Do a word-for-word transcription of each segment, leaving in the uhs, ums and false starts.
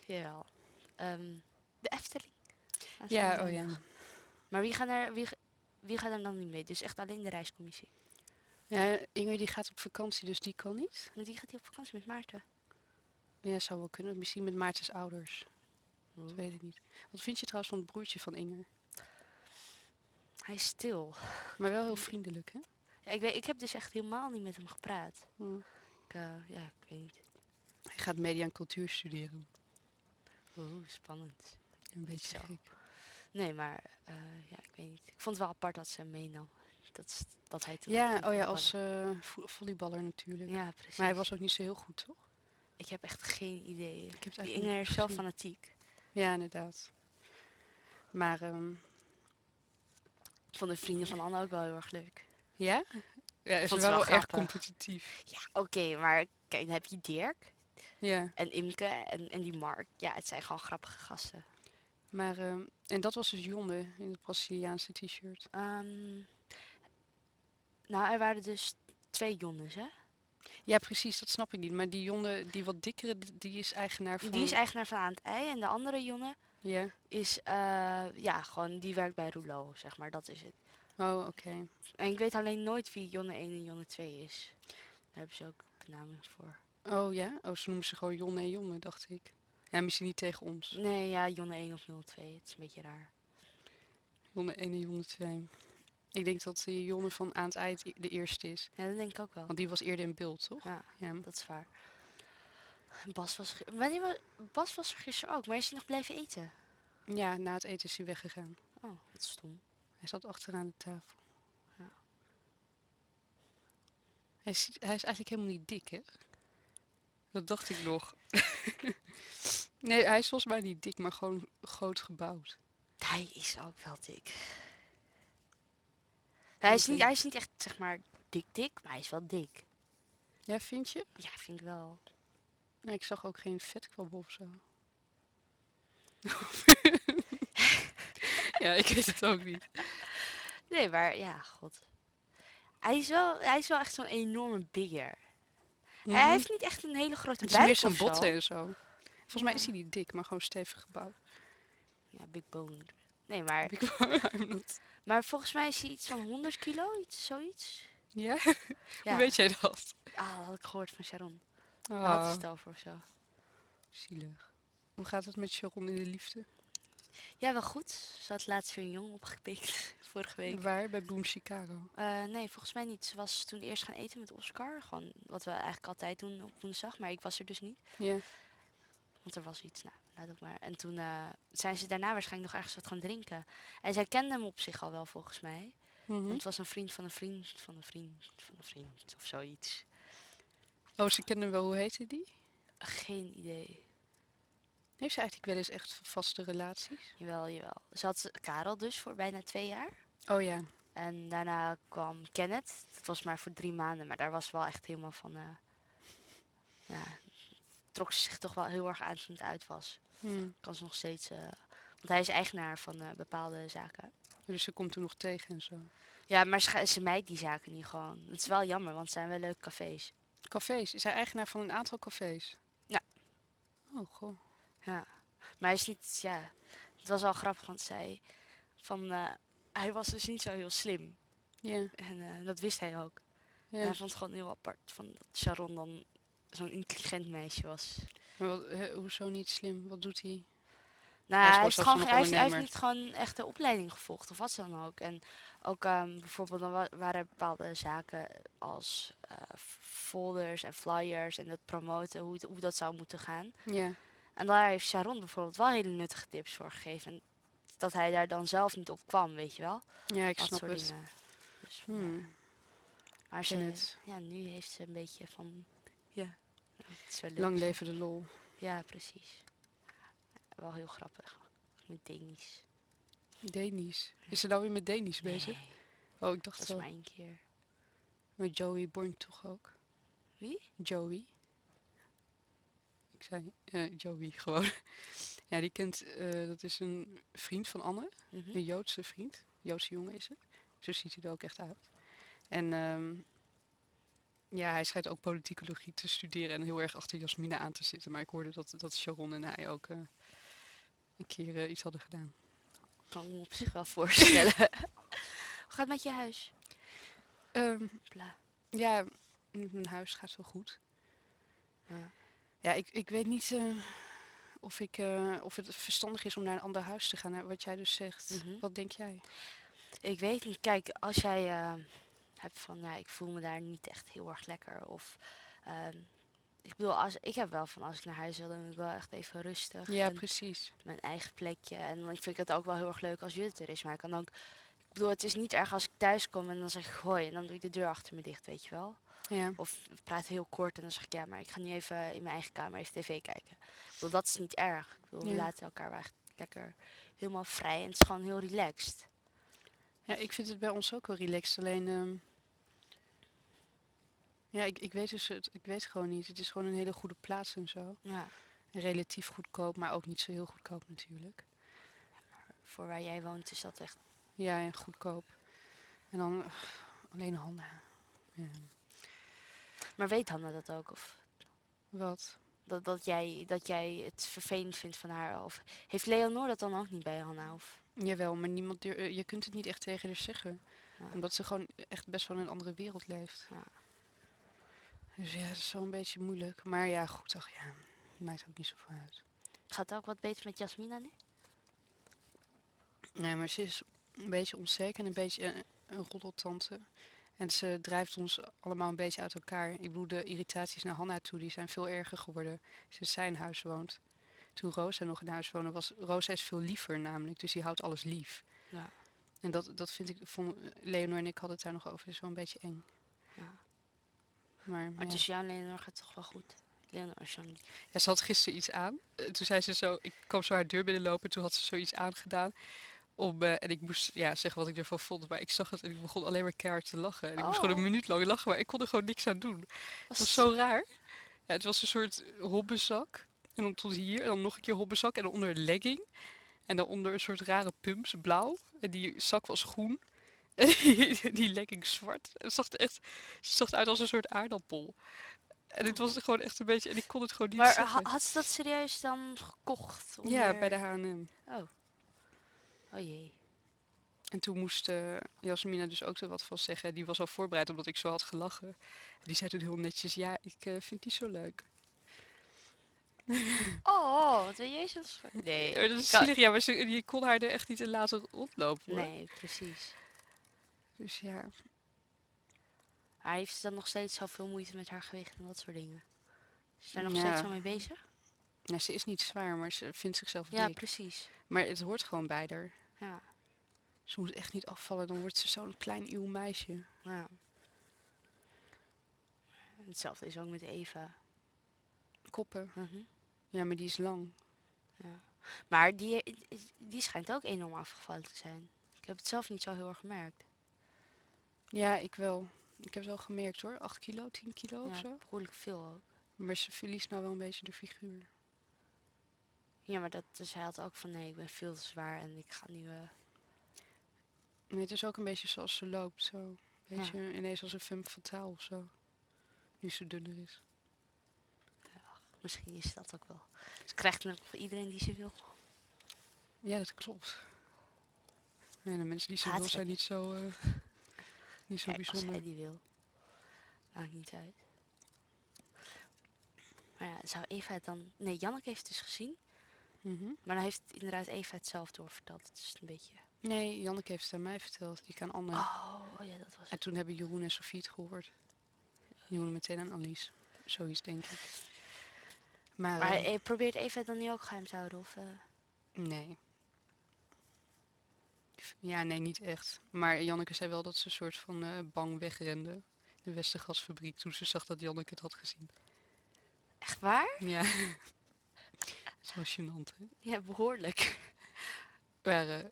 Jawel. Ehm, de Efteling. Gaan ze Ja, oh allemaal ja. nog. Maar wie gaat er, wie, wie gaat er dan niet mee? Dus echt alleen de reiscommissie. Ja, Inge die gaat op vakantie, dus die kan niet. Want die gaat hier op vakantie met Maarten. Ja, zou wel kunnen. Misschien met Maartens ouders. Dat Oeh. weet ik niet. Wat vind je trouwens van het broertje van Inge? Hij is stil. Maar wel heel vriendelijk, hè? Ja, ik, weet, ik heb dus echt helemaal niet met hem gepraat. Hm. Ik, eh, ja, ik weet niet. Hij gaat media en cultuur studeren. Oeh, spannend. Een Niet beetje zo. gek. Nee, maar eh, ja, ik weet niet. Ik vond het wel apart dat ze hem meenam. Dat, is- dat hij toen Ja, ging oh ja, voetballen. als eh, vo- volleyballer natuurlijk. Ja, Maar hij precies. was ook niet zo heel goed, toch? Ik heb echt geen idee. Ik heb het Die eigenlijk Inger niet is zo gezien. fanatiek. Ja, inderdaad. Maar, ehm, Ik vond de vrienden van Anne ook wel heel erg leuk. ja? Ja, Ik ze vond ze waren wel wel erg grappig. competitief. Ja, oké, maar kijk, dan heb je Dirk Ja, en Imke en, en die Mark. Ja, het zijn gewoon grappige gasten. maar, ehm, en dat was dus Jonne in het Braziliaanse t-shirt. Ehm, nou, er waren dus twee Jonnes, hè? Ja, precies, dat snap ik niet. Maar die Jonne, die wat dikkere, d- die is eigenaar Die is van... eigenaar van Aan het Ei en de andere Jonne Ja, is, eh, ja, gewoon, die werkt bij Rouleau, zeg maar. Dat is het. oh, oké. En ik weet alleen nooit wie Jonne één en Jonne twee is. Daar hebben ze ook namen voor. Oh ja? Oh, ze noemen ze gewoon Jonne en Jonne, dacht ik. Ja, misschien niet tegen ons. Nee, ja, Jonne één of Jonne twee. Het is een beetje raar. Jonne één en Jonne twee. Ik denk dat die Jonne van Aan het Eind de eerste is. Ja, dat denk ik ook wel. Want die was eerder in beeld, toch? Ja, Ja. dat is waar. Bas was, ge- wanneer wa- Bas was er gisteren ook, maar is hij nog blijven eten? Ja, na het eten is hij weggegaan. Oh, wat stom. Hij zat achteraan de tafel. Ja. Hij is, hij is eigenlijk helemaal niet dik, hè? Dat dacht ik nog. Nee, hij is volgens mij niet dik, maar gewoon groot gebouwd. Hij is ook wel dik. Hij En is ik niet, weet... hij is niet echt, zeg maar, dik dik, maar hij is wel dik. Ja, vind je? Ja, vind ik wel. Nee, ik zag ook geen vetkwabben of zo. Ja, ik weet het ook niet. Nee, maar ja, god. Hij is wel, hij is wel echt zo'n enorme bigger. Hij Mhm. heeft niet echt een hele grote Het is meer buik of zijn botten zo. en zo. Volgens mij is Ja, hij niet dik, maar gewoon stevig gebouwd. ja, big bone. Nee, maar, Heb ik wel I'm not- maar volgens mij is hij iets van honderd kilo, iets, zoiets. Ja? Hoe Ja, weet jij dat? ah, dat had ik gehoord van Sharon. Daar had ze Ah, het over of zo. zielig. Hoe gaat het met Sharon in de liefde? Ja, wel goed. Ze had laatst weer een jongen opgepikt, vorige week. Waar? Bij Boom Chicago. Eh, nee, volgens mij niet. Ze was toen eerst gaan eten met Oscar. Gewoon wat we eigenlijk altijd doen op woensdag. Maar ik was er dus niet. Ja. Want er was iets. Nou, laat ook maar. En toen eh, zijn ze daarna waarschijnlijk nog ergens wat gaan drinken. En zij kende hem op zich al wel, volgens mij. Want Mhm. het was een vriend van een vriend van een vriend van een vriend. Of zoiets. Oh, ze kennen wel. Hoe heette die? Geen idee. Heeft ze eigenlijk wel eens echt vaste relaties? Jawel, jawel. Ze had Karel dus voor bijna twee jaar. Oh ja. En daarna kwam Kenneth. Dat was maar voor drie maanden. Maar daar was wel echt helemaal van... eh, ja, trok ze zich toch wel heel erg aan toen het uit was. Hm. Kan ze nog steeds... eh, want hij is eigenaar van eh, bepaalde zaken. Dus ze komt toen nog tegen en zo. Ja, maar ze, ga- ze mijt die zaken niet gewoon. Het is wel jammer, want het zijn wel leuke cafés. Cafés. Is hij eigenaar van een aantal cafés? Ja. Oh, goh. Ja. Maar hij is niet... Ja, het was wel grappig, want zij... Van, eh, hij was dus niet zo heel slim. Ja. En eh, dat wist hij ook. En Ja. hij vond het gewoon heel apart van dat Sharon dan zo'n intelligent meisje was. Maar wat, hè, hoezo niet slim? Wat doet hij? Nou, Hij is hij gewoon heeft, gewoon, zelfstandig hij heeft, hij heeft ondernemer. niet gewoon echt de opleiding gevolgd of wat dan ook. En ook ehm, bijvoorbeeld dan wa- waren er bepaalde zaken als eh, folders en flyers en dat promoten, hoe, het- hoe dat zou moeten gaan. Ja. En daar heeft Sharon bijvoorbeeld wel hele nuttige tips voor gegeven. En dat hij daar dan zelf niet op kwam, weet je wel. Ja, ik Dat snap soort het. dingen. Dus vandaar. Hmm. Maar Ken ze, het. ja, nu heeft ze een beetje van, ja, het is wel leuk. Lang Zo. leven de lol. Ja, precies. Wel heel grappig. Met Denisch. Denisch. Is ze nou weer met Denisch bezig? Nee, Oh, ik dat dacht is wel. maar één keer. Met Joey Born toch ook? Wie? Joey. Ik zei eh, Joey gewoon. Ja, die kent, eh, dat is een vriend van Anne. Mhm. Een Joodse vriend. Joodse jongen is het. Zo ziet hij er ook echt uit. En ehm, Ja, hij schijnt ook politicologie te studeren en heel erg achter Jasmina aan te zitten. Maar ik hoorde dat, dat Sharon en hij ook eh, een keer eh, iets hadden gedaan. Kan ik me op zich wel voorstellen. Hoe gaat het met je huis? Ehm, Bla. ja, m- mijn huis gaat wel goed. Ja. Ja, ik, ik weet niet eh, of, ik, eh, of het verstandig is om naar een ander huis te gaan, naar wat jij dus zegt. Mhm. Wat denk jij? Ik weet niet. Kijk, als jij eh, hebt van, ja, ik voel me daar niet echt heel erg lekker. Of, ehm, ik bedoel, als, ik heb wel van, als ik naar huis wil, dan wil ik wel echt even rustig. Ja, En precies. mijn eigen plekje. En dan vind ik het ook wel heel erg leuk als Judith er is. Maar ik kan ook, ik bedoel, het is niet erg als ik thuis kom en dan zeg ik hoi. En dan doe ik de deur achter me dicht, weet je wel. Ja. Of we praten heel kort en dan zeg ik, ja, maar ik ga nu even in mijn eigen kamer even tv kijken. Ik bedoel, dat is niet erg. Ik bedoel, we Ja. laten elkaar wel echt lekker helemaal vrij. En het is gewoon heel relaxed. Ja, ik vind het bij ons ook wel relaxed. Alleen, ehm, ja, ik, ik weet dus het, ik weet het gewoon niet. Het is gewoon een hele goede plaats en zo. Ja, Relatief goedkoop, maar ook niet zo heel goedkoop natuurlijk. voor waar jij woont is dat echt... Ja, en goedkoop. En dan eh, alleen Hanna. Ja. Maar weet Hanna dat ook? Of Wat? dat, dat, jij, dat jij het vervelend vindt van haar? Of heeft Leonor dat dan ook niet bij Hanna? Of, Jawel, maar niemand dur- eh, je kunt het niet echt tegen haar zeggen. ja, Omdat ze gewoon echt best wel in een andere wereld leeft. ja. Dus ja, dat is wel een beetje moeilijk. Maar ja, goed, ach ja, maakt ook niet zoveel uit. Gaat het ook wat beter met Jasmina nu? Nee, maar ze is een beetje onzeker en een beetje een, een roddeltante. En ze drijft ons allemaal een beetje uit elkaar. Ik bedoel, de irritaties naar Hanna toe, die zijn veel erger geworden sinds zij in huis woont. Toen Rosa nog in huis woonde, was Rosa is veel liever namelijk. Dus die houdt alles lief. Ja, En dat, dat vind ik, vond, Leonor en ik hadden het daar nog over. Dat is wel een beetje eng. ja. Maar Maar ja. tussen jou en Leonor gaat het toch wel goed? Leonor is zo niet... Ja, ze had gisteren iets aan. Eh, Toen zei ze zo, ik kwam zo haar deur binnenlopen. Toen had ze zoiets aangedaan. Om, eh, en ik moest ja, zeggen wat ik ervan vond. Maar ik zag het en ik begon alleen maar keihard te lachen. En ik moest gewoon een Oh, minuut lang lachen, maar ik kon er gewoon niks aan doen. Het was was... zo raar. Ja, het was een soort hobbenzak. En dan tot hier. En dan nog een keer hobbenzak. En dan onder een legging. En dan onder een soort rare pumps, blauw. En die zak was groen. En die, die legging zwart. Het zag er echt, ze zag eruit als een soort aardappel. En het was gewoon echt een beetje... En ik kon het gewoon niet Maar ha- zeggen. had ze dat serieus dan gekocht? Ja, bij de Onder... H en M. Oh, oh jee. En toen moest eh Jasmina dus ook er wat van zeggen. Die was al voorbereid omdat ik zo had gelachen. En die zei toen heel netjes, ja, ik eh, vind die zo leuk. Oh, wat een Jezus. Nee, Eh, dat is kan... zielig, ja, maar ze, je kon haar er echt niet in laten rondlopen hoor. Nee, precies. Dus ja, Maar heeft ze dan nog steeds zoveel moeite met haar gewicht en dat soort dingen? Is ze daar nog steeds ja. zo mee bezig? Nou, ze is niet zwaar, maar ze vindt zichzelf Ja, dik. precies. Maar het hoort gewoon bij haar. Ja, Ze moet echt niet afvallen, dan wordt ze zo'n klein uw meisje. ja. Hetzelfde is ook met Eva. Koppen. Mhm, Ja, maar die is lang. ja. Maar die, die schijnt ook enorm afgevallen te zijn. Ik heb het zelf niet zo heel erg gemerkt. Ja, ik wel. Ik heb het wel gemerkt hoor. acht kilo, tien kilo of Ja, zo. behoorlijk veel ook. Maar ze verliest nou wel een beetje de figuur. Ja, maar dat, dus hij had ook van nee, ik ben veel te zwaar en ik ga nu... eh, En het is ook een beetje zoals ze loopt. Zo. Een ja, beetje ineens als een femme fatale of zo. Nu ze dunner is. misschien is dat ook wel. Ze krijgt nog voor iedereen die ze wil. Ja, dat klopt. Nee, de mensen die ze Gaat wil ze. zijn niet zo, eh, niet zo Kijk, als bijzonder. hij die wil. Maakt niet uit. Maar ja, zou Eva het dan... Nee, Janneke heeft het dus gezien. Mhm. Maar dan heeft inderdaad Eva het zelf doorverteld. Het is een beetje... Nee, Janneke heeft het aan mij verteld. Ik aan Anne. Oh, oh ja, dat was En het. toen hebben Jeroen en Sofie het gehoord. Jeroen meteen aan Alice. Zoiets denk ik. Maar, Maar eh, eh, probeert Eva het dan niet ook geheim te houden? Of, eh, nee. Ja, nee, niet echt. Maar Janneke zei wel dat ze een soort van eh, bang wegrende. De Westergasfabriek toen ze zag dat Janneke het had gezien. Echt waar? Ja, zo gênant hè. Ja, behoorlijk. Maar, eh,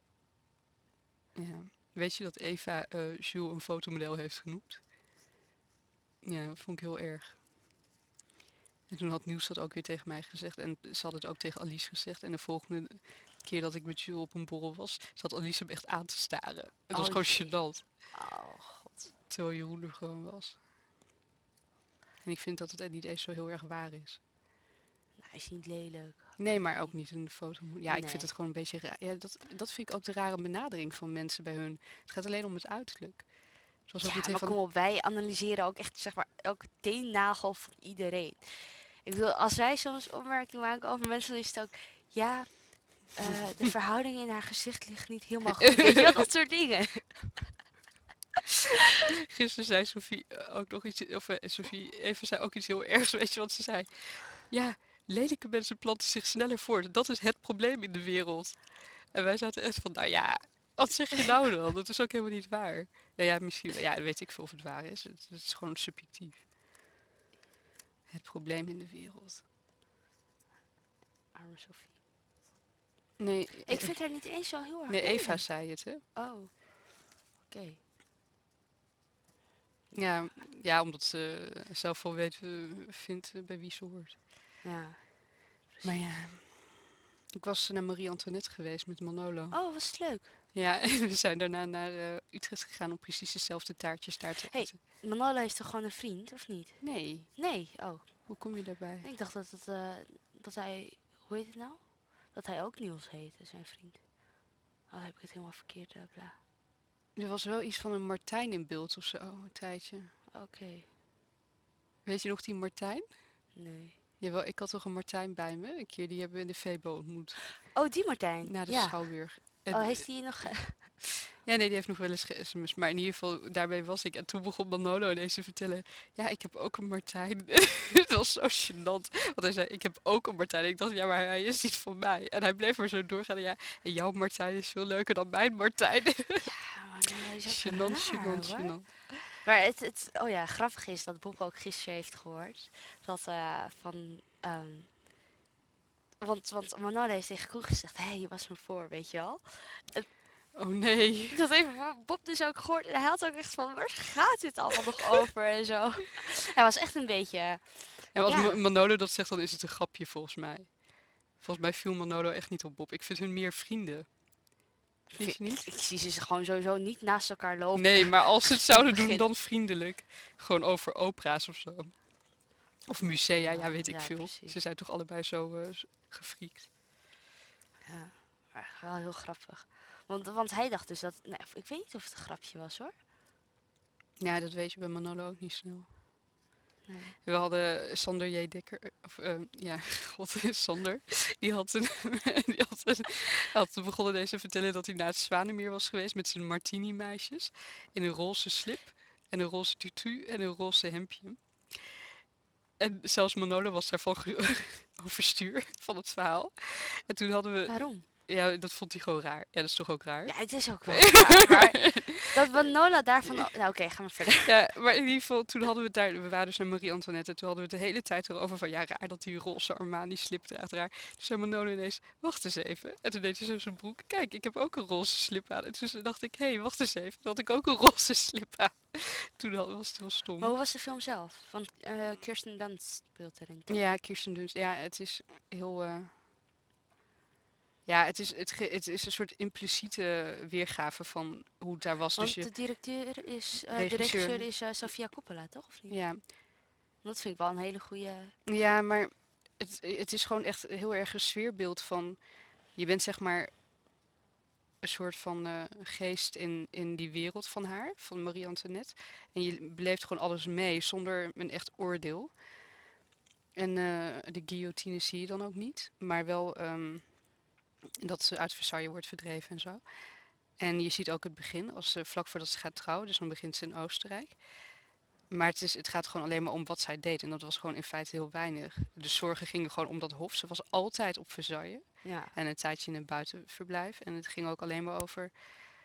ja. Weet je dat Eva eh Jules een fotomodel heeft genoemd? Ja, dat vond ik heel erg. En toen had Nieuws dat ook weer tegen mij gezegd. En ze had het ook tegen Alice gezegd. En de volgende keer dat ik met Jules op een borrel was, zat Alice hem echt aan te staren. Het was Oh gewoon jee. gênant. Oh god. Terwijl Jeroen er gewoon was. En ik vind dat het niet eens zo heel erg waar is. Nou, hij is niet lelijk. Nee, maar ook niet in de foto. Ja, ik vind Nee. het gewoon een beetje raar. Ja, dat, dat vind ik ook de rare benadering van mensen bij hun. Het gaat alleen om het uiterlijk. Zoals ook Ja, meteen maar van, kom op, wij analyseren ook echt, zeg maar, elke teennagel van iedereen. Ik bedoel, als wij soms opmerkingen maken over mensen, dan is het ook... Ja, eh, de verhouding in haar gezicht ligt niet helemaal goed. Weet je wat, dat soort dingen. gisteren zei Sophie eh, ook nog iets, of eh, Sophie even zei ook iets heel ergs, weet je wat ze zei? Ja, lelijke mensen planten zich sneller voort. Dat is het probleem in de wereld. En wij zaten echt van, nou ja, wat zeg je nou dan? Dat is ook helemaal niet waar. Nou ja, misschien, ja, weet ik veel of het waar is. Het, het is gewoon subjectief. Het probleem in de wereld. Arme Sophie. Nee, Ik eh, vind haar niet eens zo heel erg nee, Eva lelijk. zei het, hè? Oh, oké. Ja, ja, omdat ze zelf wel weet, eh, vindt eh, bij wie ze hoort. Ja, Maar precies. ja, ik was naar Marie-Antoinette geweest met Manolo. Oh, was het leuk. Ja, en we zijn daarna naar eh, Utrecht gegaan om precies dezelfde taartjes daar te Hey, eten. Manolo heeft toch gewoon een vriend, of niet? Nee, Nee, oh. hoe kom je daarbij? Ik dacht dat, het, eh, dat hij... Hoe heet het nou? Dat hij ook Niels heette, zijn vriend. Oh, heb ik het helemaal verkeerd, uh, bla. Er was wel iets van een Martijn in beeld of zo, een tijdje. Oké, Weet je nog die Martijn? nee. Jawel, ik had toch een Martijn bij me. Een keer die hebben we in de Febo ontmoet. Oh, die Martijn. Na de Ja. Schouwburg. En, Oh, eh, heeft hij nog... ja, nee, die heeft nog wel eens ge-sms'd. Maar in ieder geval, daarbij was ik. En toen begon Manolo ineens te vertellen. Ja, ik heb ook een Martijn. Het was zo gênant. Want hij zei, ik heb ook een Martijn. Ik dacht, ja, maar hij is niet van mij. En hij bleef maar zo doorgaan. Ja, en jouw Martijn is veel leuker dan mijn Martijn. Ja, maar nee, dat is ook Gênant, raar, gênant, hoor. gênant. Maar het, het... Oh ja, grappig is dat Bob ook gisteren heeft gehoord. Dat eh, van... ehm, want, want Manolo heeft tegen Koen gezegd... Hé, hey, je was me voor, weet je wel? Oh nee. Ik had even van Bob dus ook gehoord. En hij had ook echt van... Waar gaat dit allemaal nog over en zo? Hij was echt een beetje... En als Ma- Ja, Manolo dat zegt, dan is het een grapje volgens mij. Volgens mij viel Manolo echt niet op Bob. Ik vind hun meer vrienden. ik, Vind vind- je ik, niet? ik zie ze gewoon sowieso niet naast elkaar lopen. Nee, maar als ze het Om te zouden doen, beginnen. dan vriendelijk. Gewoon over opera's of zo. Of musea, ja, weet ik Ja, veel. precies. Ze zijn toch allebei zo eh, s- gefriekt. Ja, maar wel heel grappig. Want, want hij dacht dus dat... Nou, ik weet niet of het een grapje was, hoor. Ja, dat weet je bij Manolo ook niet snel. Nee. We hadden Sander J. Dekker, of eh, ja, god, Sander. Die had, een, die had, een, had begonnen deze te vertellen dat hij naar het Zwanemeer was geweest met zijn martini-meisjes. In een roze slip en een roze tutu en een roze hemdje. En zelfs Manolo was daarvan ge- overstuur van het verhaal. En toen hadden we, Waarom? ja, dat vond hij gewoon raar. Ja, dat is toch ook raar? Ja, het is ook wel raar, maar dat Manola daarvan... al- Nou, oké, gaan we verder. Ja, maar in ieder geval, toen hadden we het daar, we waren dus naar Marie-Antoinette, en toen hadden we het de hele tijd erover van, ja, raar dat die roze Armani-slip draagt, raar. Toen zei Manolo ineens, wacht eens even. En toen deed hij zo zijn broek, kijk, ik heb ook een roze slip aan. En toen dacht ik, hé, hey, wacht eens even, toen had ik ook een roze slip aan. Toen had- was het heel Maar stom. hoe was de film zelf? Want eh, Kirsten Dunst speelt erin, toch? Ja, Kirsten Dunst, ja, het is heel... eh, ja, het is, het, ge- het is een soort impliciete weergave van hoe het daar was. Dus Want je de directeur is... eh, de regisseur, regisseur is eh, Sofia Coppola, toch? Of niet? ja, Dat vind ik wel een hele goede... ja, maar het, het is gewoon echt heel erg een sfeerbeeld van... Je bent zeg maar een soort van eh, geest in, in die wereld van haar, van Marie-Antoinette. En je beleeft gewoon alles mee zonder een echt oordeel. En eh, de guillotine zie je dan ook niet, maar wel ehm, dat ze uit Versailles wordt verdreven en zo. En je ziet ook het begin, als ze, vlak voordat ze gaat trouwen, dus dan begint ze in Oostenrijk. Maar het, is, het gaat gewoon alleen maar om wat zij deed. En dat was gewoon in feite heel weinig. De zorgen gingen gewoon om dat hof. Ze was altijd op Versailles. Ja. En een tijdje in een buitenverblijf. En het ging ook alleen maar over,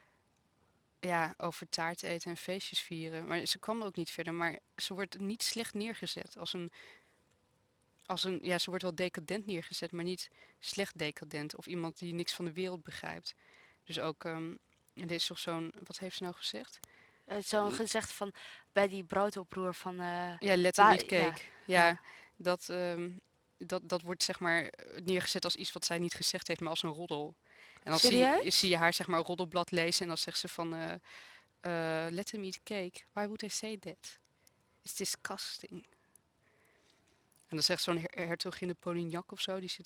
ja, over taart eten en feestjes vieren. Maar ze kwam ook niet verder. Maar ze wordt niet slecht neergezet. Als een, als een, ja, ze wordt wel decadent neergezet, maar niet slecht decadent. Of iemand die niks van de wereld begrijpt. Dus ook, ehm er is toch zo'n, wat heeft ze nou gezegd? Uh, Zo'n gezegd van... Bij die broodoproer van... eh Ja, let them wa- eat ja, cake. Ja, ja. dat, ehm, dat, dat wordt zeg maar neergezet als iets wat zij niet gezegd heeft, maar als een roddel. En dan zie je, Serieus? zie je haar zeg maar een roddelblad lezen en dan zegt ze van... eh eh, let them eat cake. Why would I say that? It's disgusting. En dan zegt zo'n her hertogin de Polignac of zo, die zit